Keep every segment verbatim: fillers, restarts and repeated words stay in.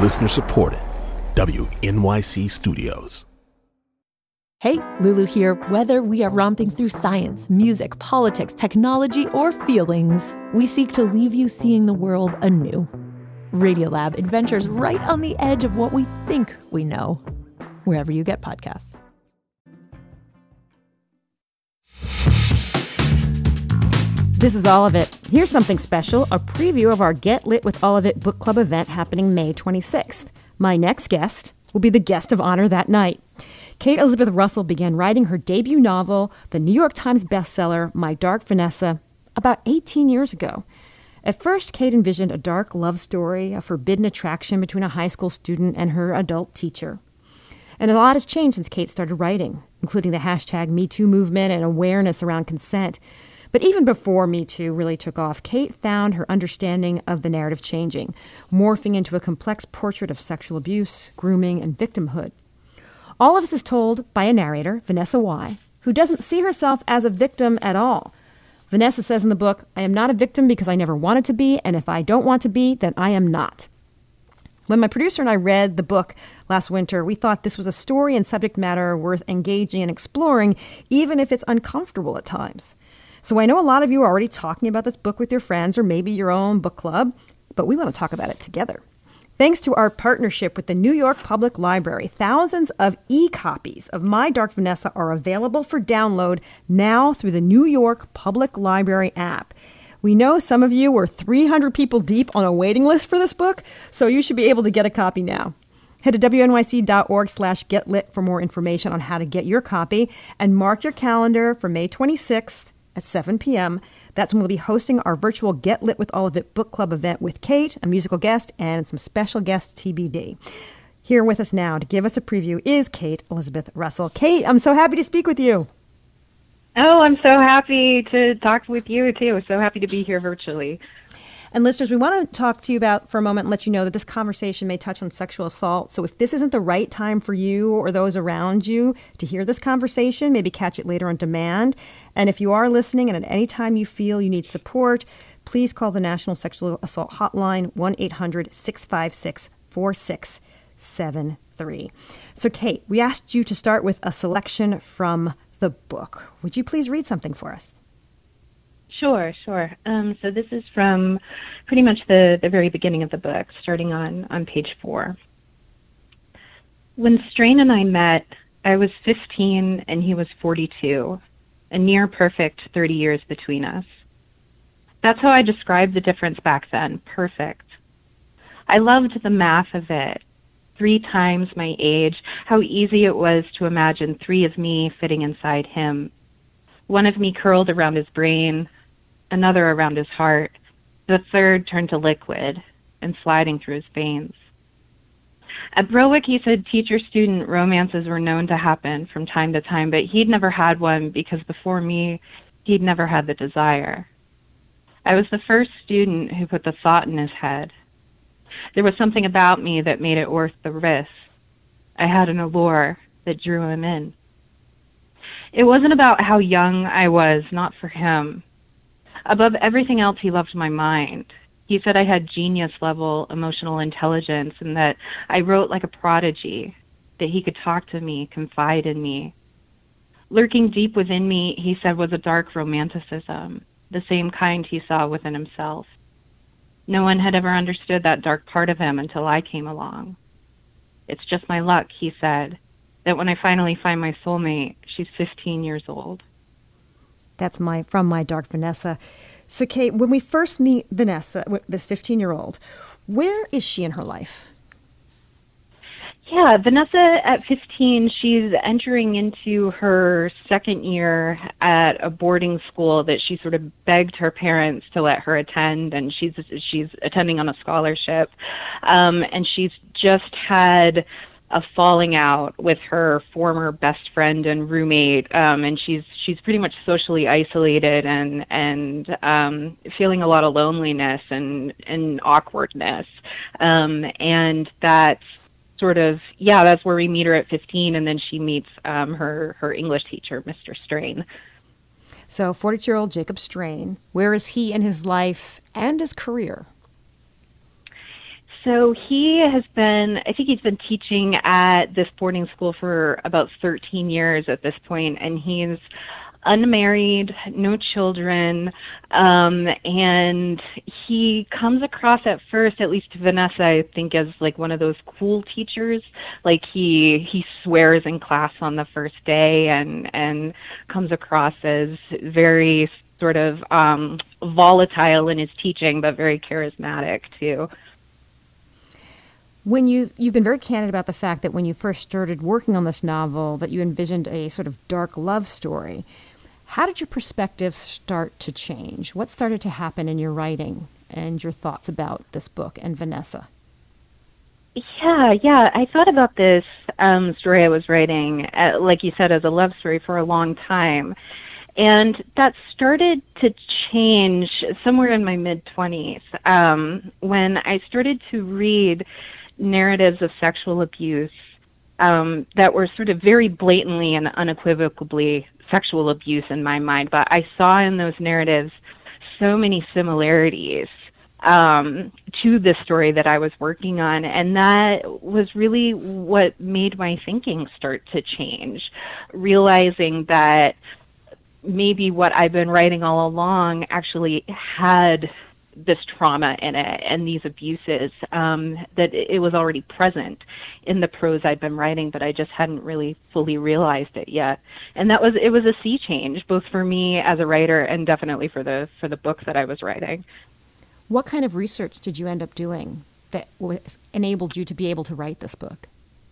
Listener supported. W N Y C Studios. Hey, Lulu here. Whether we are romping through science, music, politics, technology, or feelings, we seek to leave you seeing the world anew. Radiolab adventures right on the edge of what we think we know, wherever you get podcasts. This is All of It. Here's something special, a preview of our Get Lit with All of It book club event happening May twenty-sixth. My next guest will be the guest of honor that night. Kate Elizabeth Russell began writing her debut novel, the New York Times bestseller, My Dark Vanessa, about eighteen years ago. At first, Kate envisioned a dark love story, a forbidden attraction between a high school student and her adult teacher. And a lot has changed since Kate started writing, including the hashtag Me Too movement and awareness around consent. But even before Me Too really took off, Kate found her understanding of the narrative changing, morphing into a complex portrait of sexual abuse, grooming, and victimhood. All of this is told by a narrator, Vanessa Y., who doesn't see herself as a victim at all. Vanessa says in the book, I am not a victim because I never wanted to be, and if I don't want to be, then I am not. When my producer and I read the book last winter, we thought this was a story and subject matter worth engaging and exploring, even if it's uncomfortable at times. So I know a lot of you are already talking about this book with your friends or maybe your own book club, but we want to talk about it together. Thanks to our partnership with the New York Public Library, thousands of e-copies of My Dark Vanessa are available for download now through the New York Public Library app. We know some of you were three hundred people deep on a waiting list for this book, so you should be able to get a copy now. Head to W N Y C dot org slash get lit for more information on how to get your copy, and mark your calendar for May twenty-sixth at seven p.m. That's when we'll be hosting our virtual Get Lit with All of It book club event with Kate, a musical guest, and some special guests T B D. Here with us now to give us a preview is Kate Elizabeth Russell. Kate, I'm so happy to speak with you. Oh, I'm so happy to talk with you, too. So happy to be here virtually. And listeners, we want to talk to you about for a moment and let you know that this conversation may touch on sexual assault. So if this isn't the right time for you or those around you to hear this conversation, maybe catch it later on demand. And if you are listening and at any time you feel you need support, please call the National Sexual Assault Hotline, one eight hundred six five six four six seven three. So Kate, we asked you to start with a selection from the book. Would you please read something for us? Sure, sure. Um, so this is from pretty much the, the very beginning of the book, starting on, on page four. When Strain and I met, I was fifteen and he was forty-two, a near perfect thirty years between us. That's how I described the difference back then, perfect. I loved the math of it. Three times my age, how easy it was to imagine three of me fitting inside him. One of me curled around his brain, another around his heart, the third turned to liquid and sliding through his veins. At Browick, he said teacher-student romances were known to happen from time to time, but he'd never had one because before me, he'd never had the desire. I was the first student who put the thought in his head. There was something about me that made it worth the risk. I had an allure that drew him in. It wasn't about how young I was, not for him. Above everything else, he loved my mind. He said I had genius-level emotional intelligence and that I wrote like a prodigy, that he could talk to me, confide in me. Lurking deep within me, he said, was a dark romanticism, the same kind he saw within himself. No one had ever understood that dark part of him until I came along. It's just my luck, he said, that when I finally find my soulmate, she's fifteen years old. That's my from My Dark Vanessa. So, Kate, when we first meet Vanessa, this fifteen-year-old, where is she in her life? Yeah, Vanessa at fifteen, she's entering into her second year at a boarding school that she sort of begged her parents to let her attend, and she's she's attending on a scholarship. Um, and she's just had a falling out with her former best friend and roommate, um, and she's she's pretty much socially isolated and and um, feeling a lot of loneliness and and awkwardness, um, and that's sort of yeah, that's where we meet her at fifteen, and then she meets um, her her English teacher, Mister Strain. So, forty-two-year-old Jacob Strain, where is he in his life and his career? So he has been, I think he's been teaching at this boarding school for about thirteen years at this point, and he's unmarried, no children, um, and he comes across at first, at least to Vanessa, I think, as like one of those cool teachers. Like he he swears in class on the first day, and and comes across as very sort of um, volatile in his teaching, but very charismatic too. When you, you've been very candid about the fact that when you first started working on this novel, that you envisioned a sort of dark love story. How did your perspective start to change? What started to happen in your writing and your thoughts about this book and Vanessa? Yeah, yeah. I thought about this um, story I was writing, uh, like you said, as a love story for a long time. And that started to change somewhere in my mid-twenties um, when I started to read narratives of sexual abuse um, that were sort of very blatantly and unequivocally sexual abuse in my mind. But I saw in those narratives so many similarities um, to the story that I was working on. And that was really what made my thinking start to change, realizing that maybe what I've been writing all along actually had this trauma in it and these abuses, um, that it was already present in the prose I'd been writing, but I just hadn't really fully realized it yet. And that was, it was a sea change, both for me as a writer and definitely for the, for the book that I was writing. What kind of research did you end up doing that was, enabled you to be able to write this book?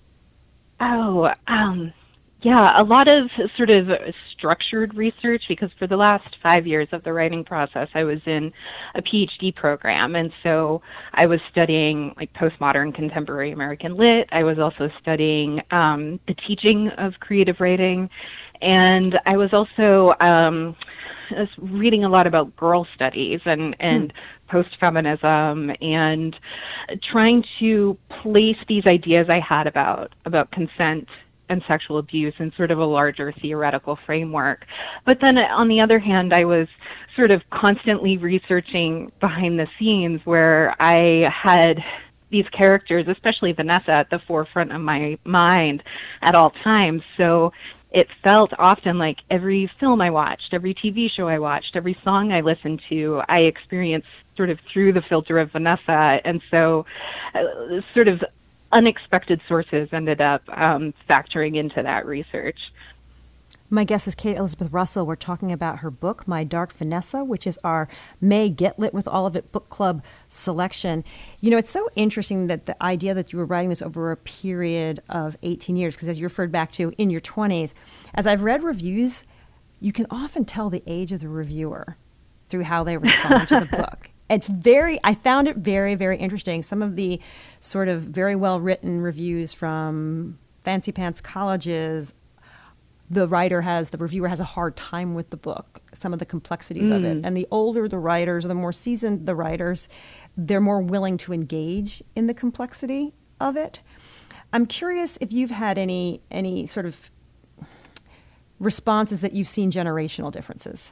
Oh, um, yeah, a lot of sort of structured research, because for the last five years of the writing process, I was in a PhD program. And so I was studying like postmodern contemporary American lit. I was also studying um, the teaching of creative writing. And I was also um, I was reading a lot about girl studies and, and hmm. post-feminism, and trying to place these ideas I had about, about consent and sexual abuse in sort of a larger theoretical framework. But then on the other hand, I was sort of constantly researching behind the scenes, where I had these characters, especially Vanessa, at the forefront of my mind at all times. So it felt often like every film I watched, every T V show I watched, every song I listened to, I experienced sort of through the filter of Vanessa. And so uh, sort of unexpected sources ended up um, factoring into that research. My guest is Kate Elizabeth Russell. We're talking about her book, My Dark Vanessa, which is our May Get Lit with All of It book club selection. You know, it's so interesting that the idea that you were writing this over a period of eighteen years, because as you referred back to in your twenties, as I've read reviews, you can often tell the age of the reviewer through how they respond to the book. It's very, I found it very, very interesting. Some of the sort of very well-written reviews from fancy pants colleges, the writer has, the reviewer has a hard time with the book, some of the complexities mm. of it. And the older the writers, or the more seasoned the writers, they're more willing to engage in the complexity of it. I'm curious if you've had any any sort of responses that you've seen generational differences.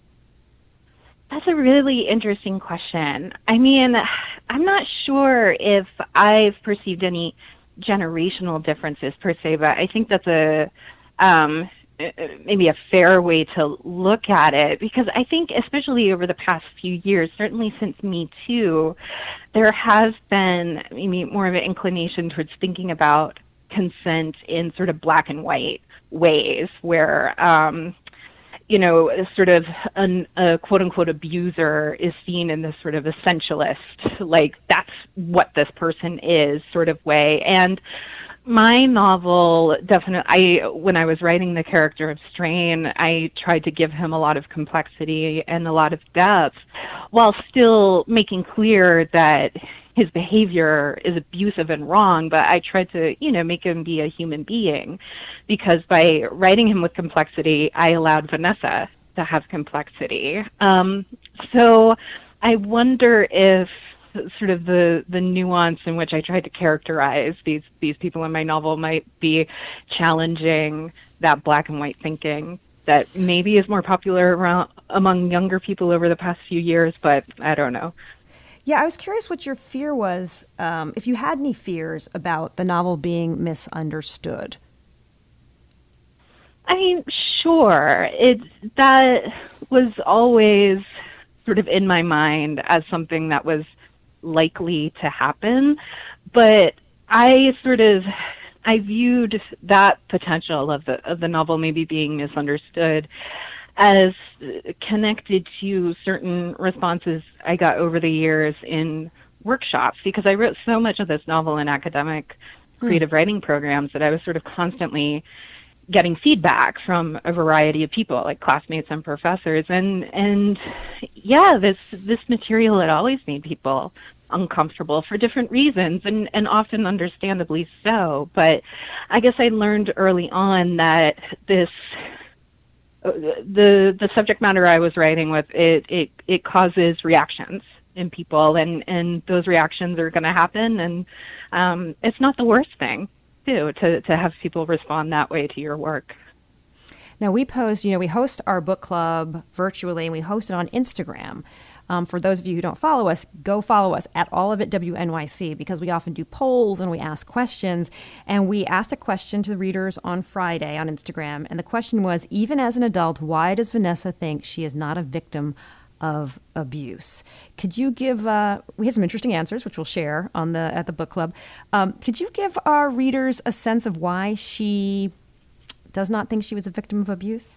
That's a really interesting question. I mean, I'm not sure if I've perceived any generational differences per se, but I think that's a um, maybe a fair way to look at it, because I think especially over the past few years, certainly since Me Too, there has been maybe more of an inclination towards thinking about consent in sort of black and white ways, where um, you know, sort of an, a quote-unquote abuser is seen in this sort of essentialist, like that's what this person is sort of way. And my novel definitely, I, when I was writing the character of Strain, I tried to give him a lot of complexity and a lot of depth, while still making clear that his behavior is abusive and wrong, but I tried to, you know, make him be a human being, because by writing him with complexity, I allowed Vanessa to have complexity. Um, so I wonder if sort of the, the nuance in which I tried to characterize these, these people in my novel might be challenging that black and white thinking that maybe is more popular around among younger people over the past few years, but I don't know. Yeah, I was curious what your fear was, um, if you had any fears about the novel being misunderstood. I mean, sure. It that was always sort of in my mind as something that was likely to happen, but I sort of I viewed that potential of the of the novel maybe being misunderstood as connected to certain responses I got over the years in workshops, because I wrote so much of this novel in academic creative mm. writing programs that I was sort of constantly getting feedback from a variety of people, like classmates and professors. And, and yeah, this, this material had always made people uncomfortable for different reasons, and, and often understandably so. But I guess I learned early on that this, the, the subject matter I was writing with, it, it, it causes reactions in people, and, and those reactions are going to happen. And um, it's not the worst thing, too, to, to have people respond that way to your work. Now, we post, you know, we host our book club virtually, and we host it on Instagram. Um, for those of you who don't follow us, go follow us at All of It W N Y C, because we often do polls and we ask questions. And we asked a question to the readers on Friday on Instagram. And the question was, even as an adult, why does Vanessa think she is not a victim of abuse? Could you give, uh, we had some interesting answers, which we'll share on the at the book club. Um, could you give our readers a sense of why she does not think she was a victim of abuse?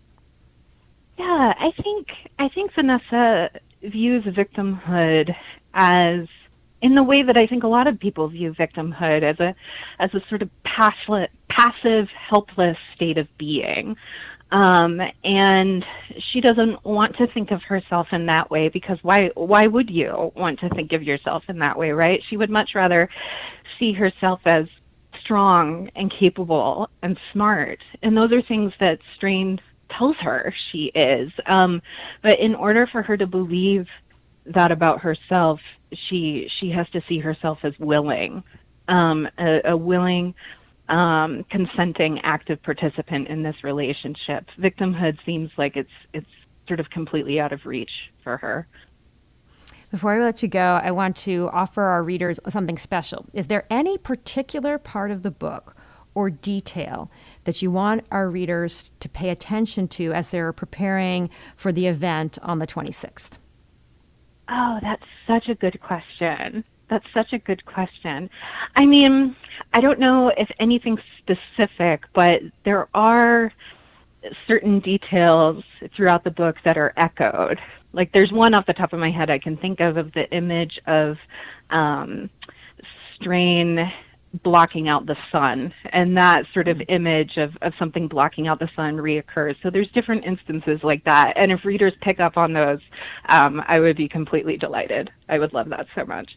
Yeah, I think I think Vanessa views victimhood as, in the way that I think a lot of people view victimhood, as a as a sort of passive, passive helpless state of being. Um, and she doesn't want to think of herself in that way, because why why would you want to think of yourself in that way, right? She would much rather see herself as strong and capable and smart. And those are things that Strain tells her she is. Um, but in order for her to believe that about herself, she she has to see herself as willing, um, a, a willing, um, consenting, active participant in this relationship. Victimhood seems like it's it's sort of completely out of reach for her. Before I let you go, I want to offer our readers something special. Is there any particular part of the book or detail that you want our readers to pay attention to as they're preparing for the event on the twenty-sixth? Oh, that's such a good question. That's such a good question. I mean, I don't know if anything specific, but there are certain details throughout the book that are echoed. Like, there's one off the top of my head I can think of, of the image of um, Strain blocking out the sun, and that sort of image of, of something blocking out the sun reoccurs. So there's different instances like that, and if readers pick up on those, um, I would be completely delighted. I would love that so much.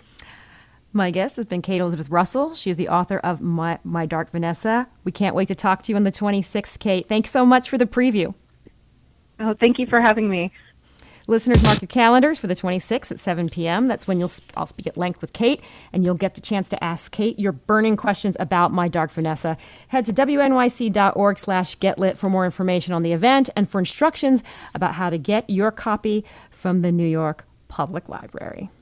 My guest has been Kate Elizabeth Russell. She is the author of My, My Dark Vanessa. We can't wait to talk to you on the twenty-sixth, Kate. Thanks so much for the preview. Oh, thank you for having me. Listeners, mark your calendars for the twenty-sixth at seven p.m. That's when you'll I'll speak at length with Kate, and you'll get the chance to ask Kate your burning questions about My Dark Vanessa. Head to W N Y C dot org slash get lit for more information on the event and for instructions about how to get your copy from the New York Public Library.